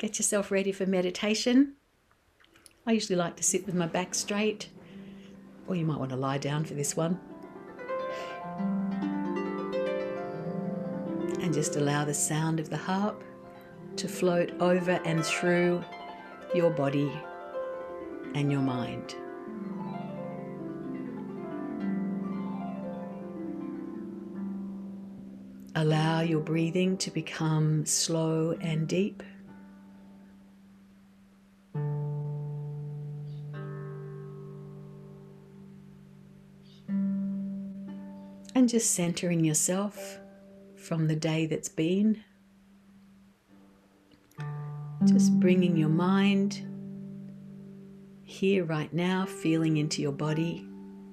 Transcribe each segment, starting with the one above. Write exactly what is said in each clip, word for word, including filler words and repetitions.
Get yourself ready for meditation. I usually like to sit with my back straight, or you might want to lie down for this one. And just allow the sound of the harp to float over and through your body and your mind. Allow your breathing to become slow and deep. And just centering yourself from the day that's been. Just bringing your mind here right now, feeling into your body.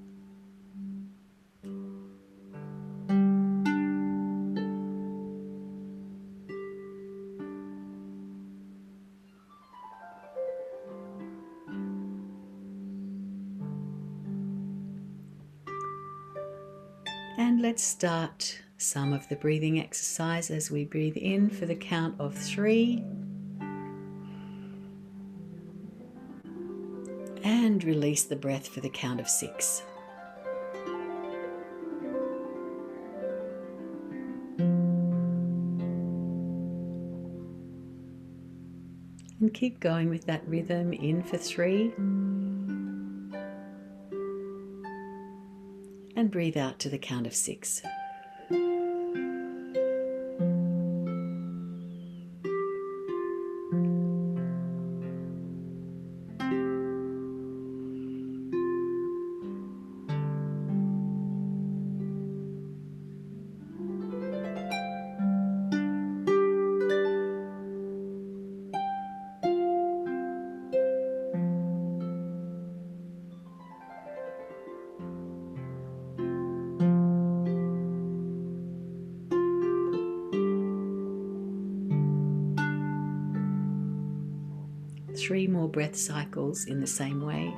And let's start some of the breathing exercise as we breathe in for the count of three. And release the breath for the count of six. And keep going with that rhythm, in for three. And breathe out to the count of six. Three more breath cycles in the same way.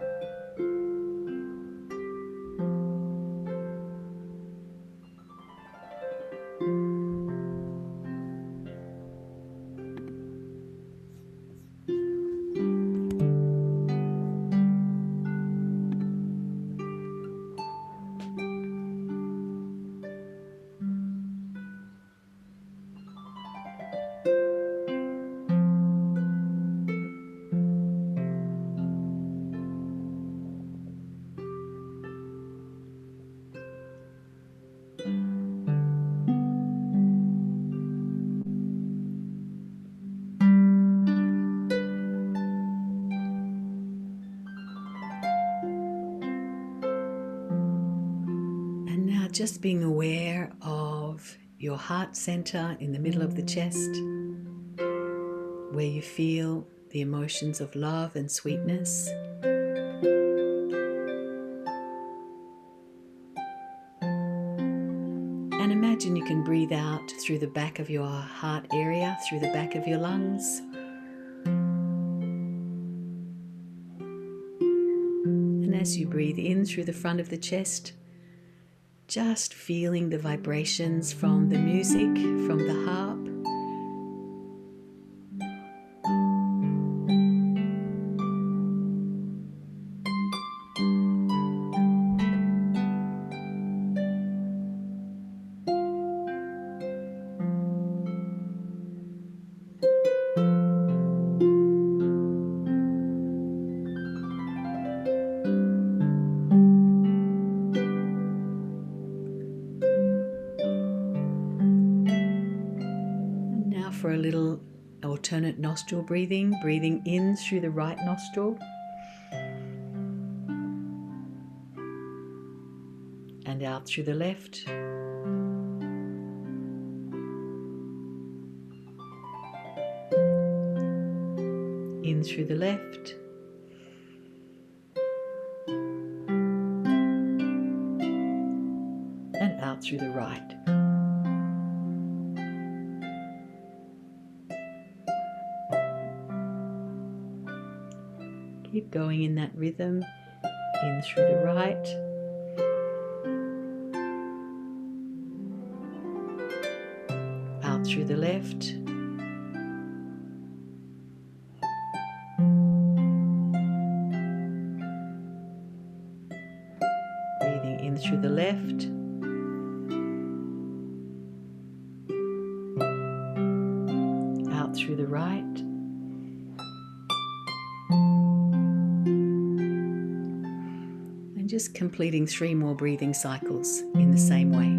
Just being aware of your heart center in the middle of the chest, where you feel the emotions of love and sweetness. And imagine you can breathe out through the back of your heart area, through the back of your lungs. And as you breathe in through the front of the chest, just feeling the vibrations from the music, from the harp. For a little alternate nostril breathing, breathing in through the right nostril and out through the left. In through the left and out through the right. Keep going in that rhythm, in through the right, out through the left, through the right. And just completing three more breathing cycles in the same way.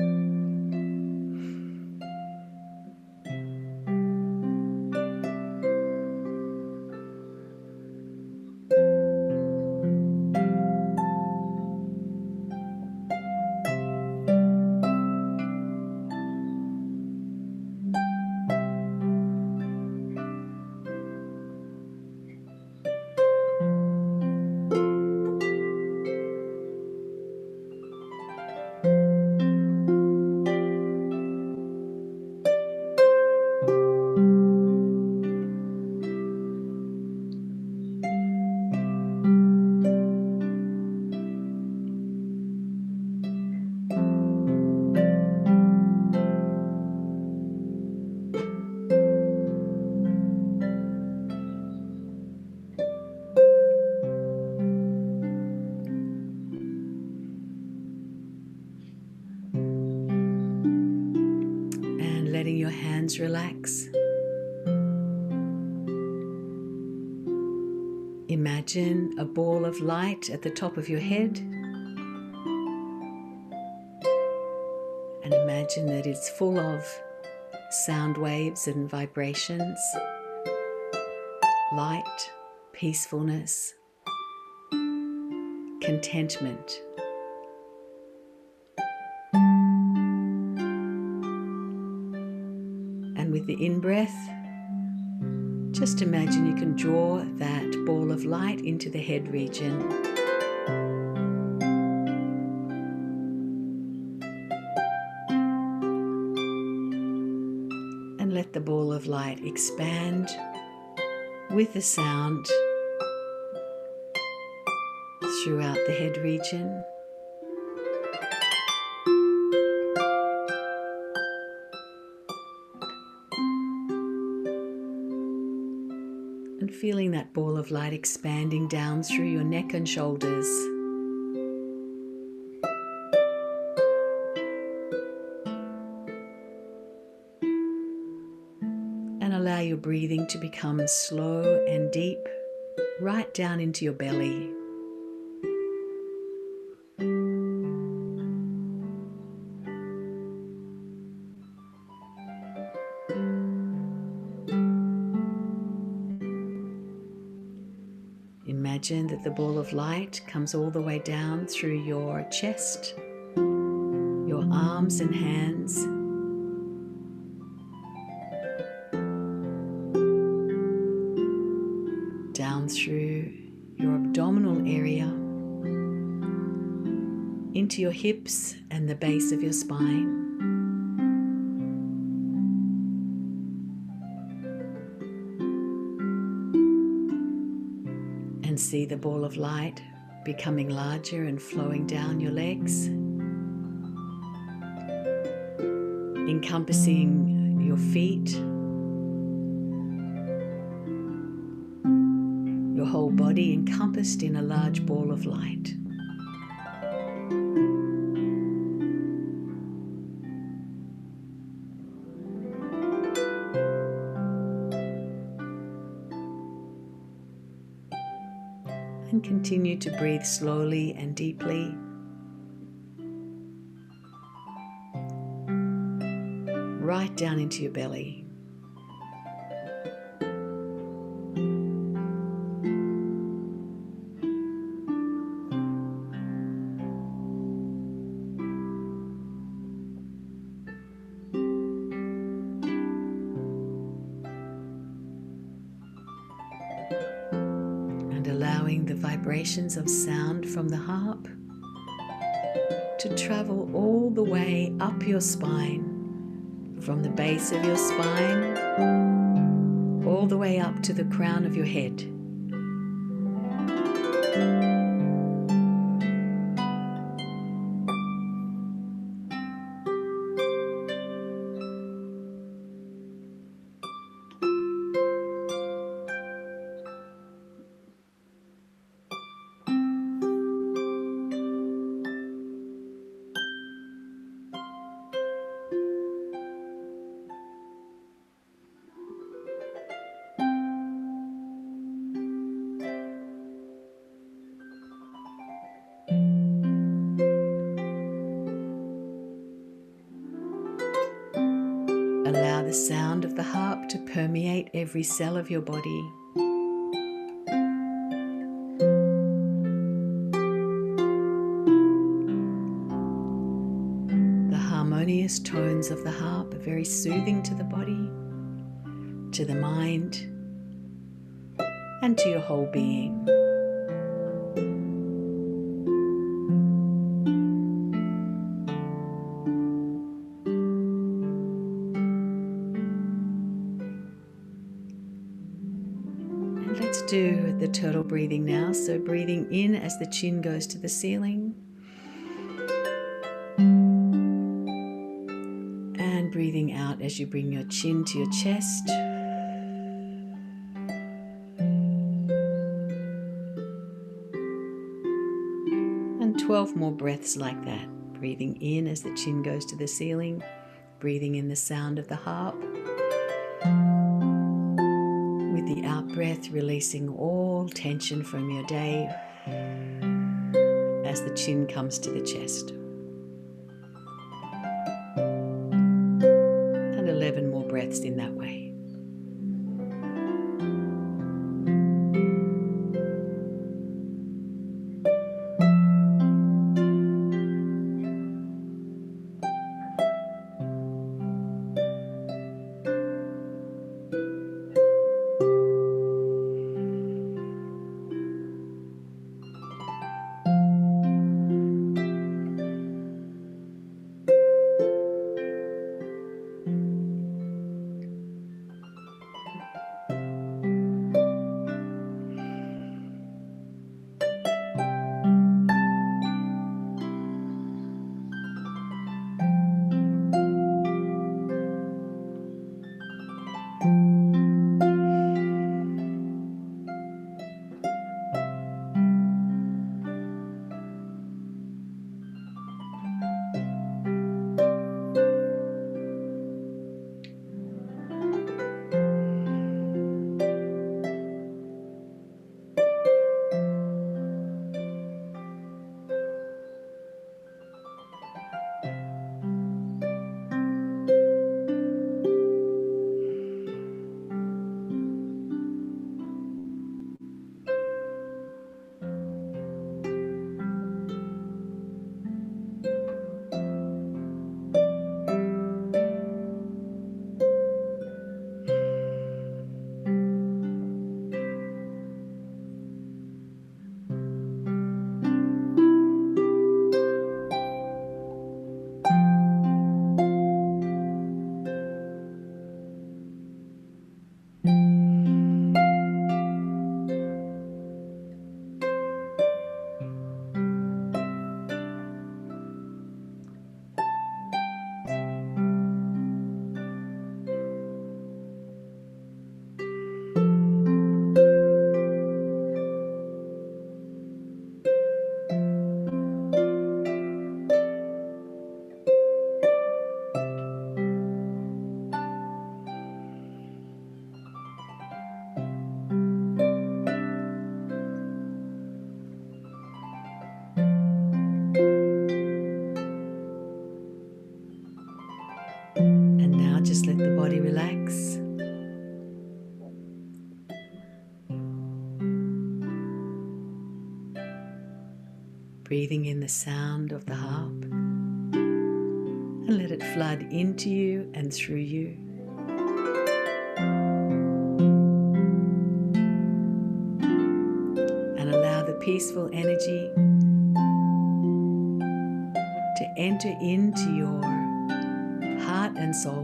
Letting your hands relax. Imagine a ball of light at the top of your head, and imagine that it's full of sound waves and vibrations, light, peacefulness, contentment. And with the in-breath, just imagine you can draw that ball of light into the head region. And let the ball of light expand with the sound throughout the head region. And feeling that ball of light expanding down through your neck and shoulders. And allow your breathing to become slow and deep, right down into your belly. Imagine that the ball of light comes all the way down through your chest, your arms and hands, down through your abdominal area, into your hips and the base of your spine. And see the ball of light becoming larger and flowing down your legs, encompassing your feet, your whole body encompassed in a large ball of light. And continue to breathe slowly and deeply. Right down into your belly. And allowing the vibrations of sound from the harp to travel all the way up your spine, from the base of your spine all the way up to the crown of your head. the sound of the harp to permeate every cell of your body. The harmonious tones of the harp are very soothing to the body, to the mind, and to your whole being. And let's do the turtle breathing now. So breathing in as the chin goes to the ceiling, and breathing out as you bring your chin to your chest. twelve more breaths like that. Breathing in as the chin goes to the ceiling, breathing in the sound of the harp. With the out breath, releasing all tension from your day as the chin comes to the chest. And eleven more breaths in that way. Just let the body relax. Breathing in the sound of the harp, and let it flood into you and through you. And allow the peaceful energy to enter into your heart and soul.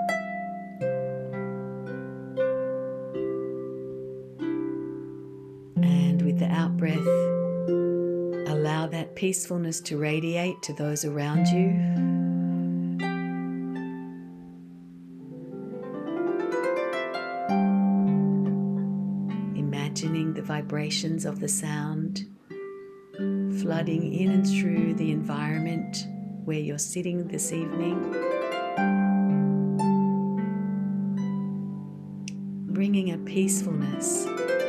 The out breath, allow that peacefulness to radiate to those around you. Imagining the vibrations of the sound flooding in and through the environment where you're sitting this evening, bringing a peacefulness,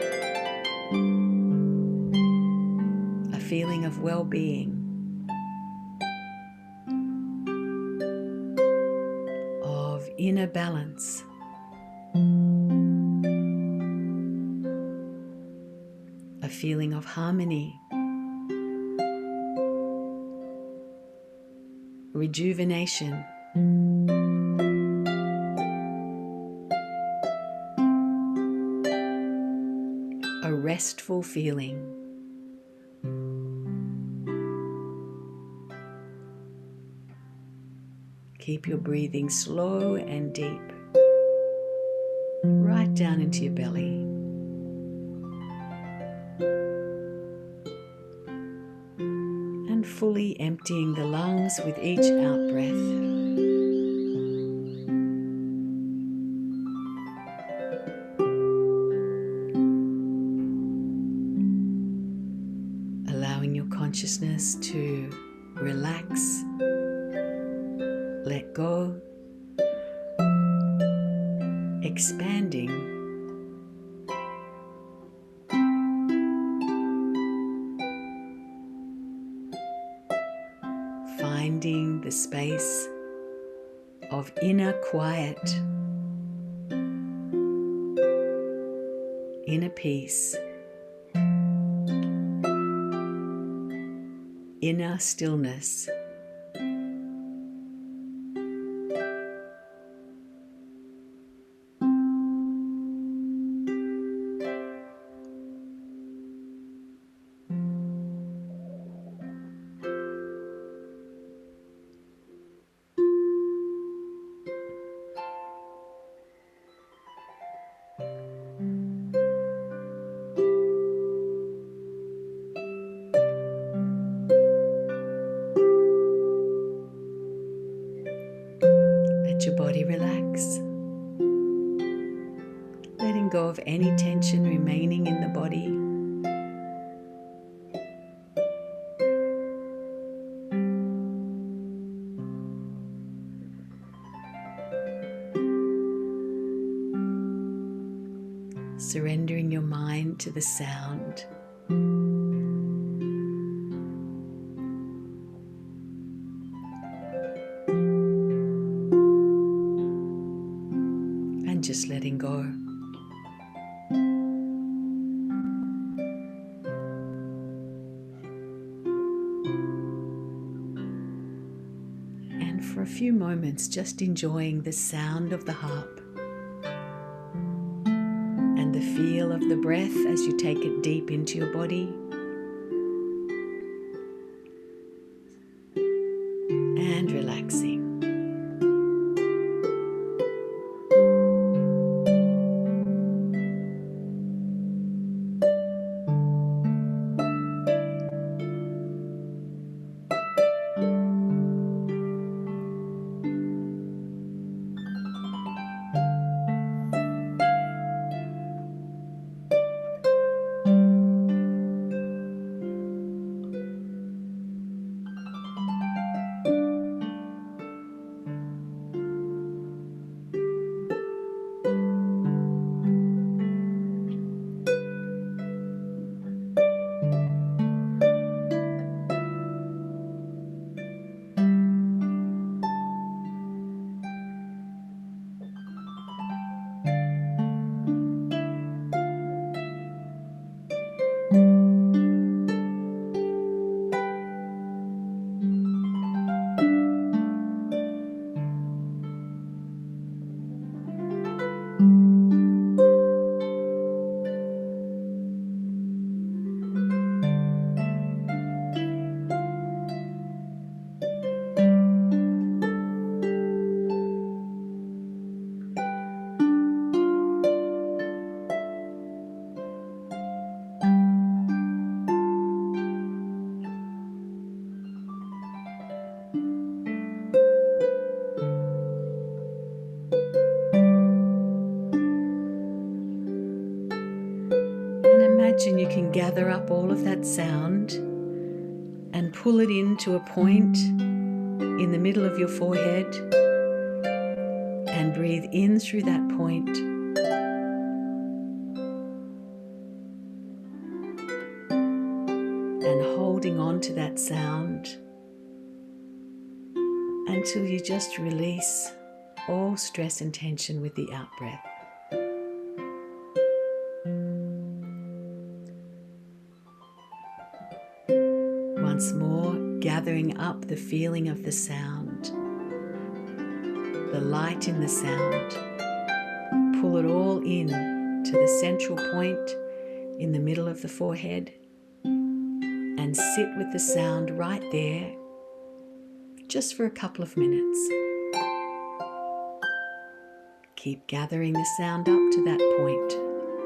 feeling of well-being, of inner inner balance. A feeling of harmony, rejuvenation, a restful feeling. Keep your breathing slow and deep, right down into your belly. And fully emptying the lungs with each out-breath. Allowing your consciousness to relax, let go, expanding, finding the space of inner quiet, inner peace, inner stillness. Let your body relax, letting go of any tension remaining in the body. Surrendering your mind to the sound. And just letting go. And for a few moments, just enjoying the sound of the harp. The feel of the breath as you take it deep into your body, and relaxing. Imagine you can gather up all of that sound and pull it into a point in the middle of your forehead and breathe in through that point. And holding on to that sound until you just release all stress and tension with the out-breath. Once more, gathering up the feeling of the sound, the light in the sound. Pull it all in to the central point in the middle of the forehead and sit with the sound right there just for a couple of minutes. Keep gathering the sound up to that point.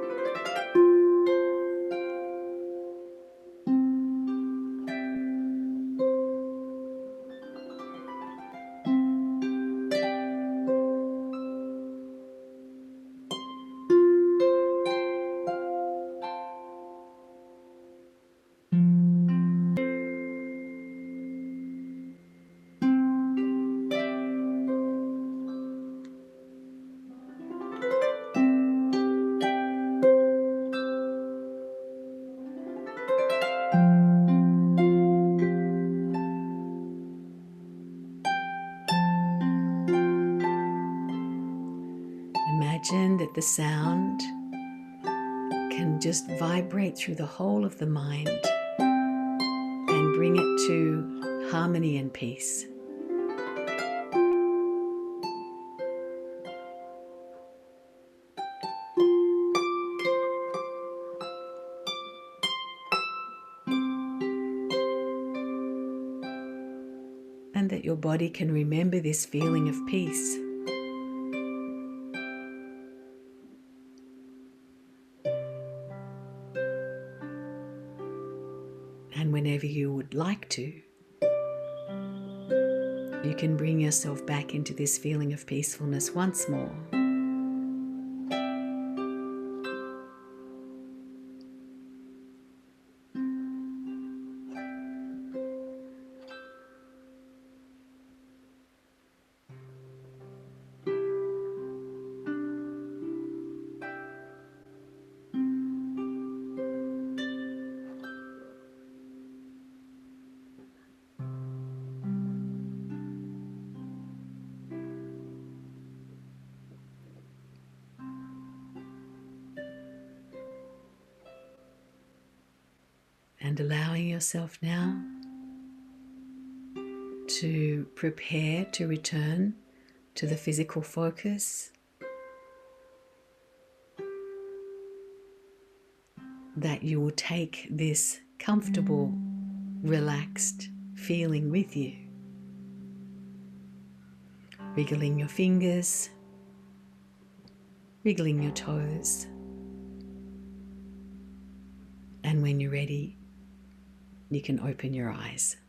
Imagine that the sound can just vibrate through the whole of the mind and bring it to harmony and peace. And that your body can remember this feeling of peace. And whenever you would like to, you can bring yourself back into this feeling of peacefulness once more. And allowing yourself now to prepare to return to the physical focus, that you will take this comfortable, relaxed feeling with you. Wriggling your fingers, wriggling your toes. And when you're ready, you can open your eyes.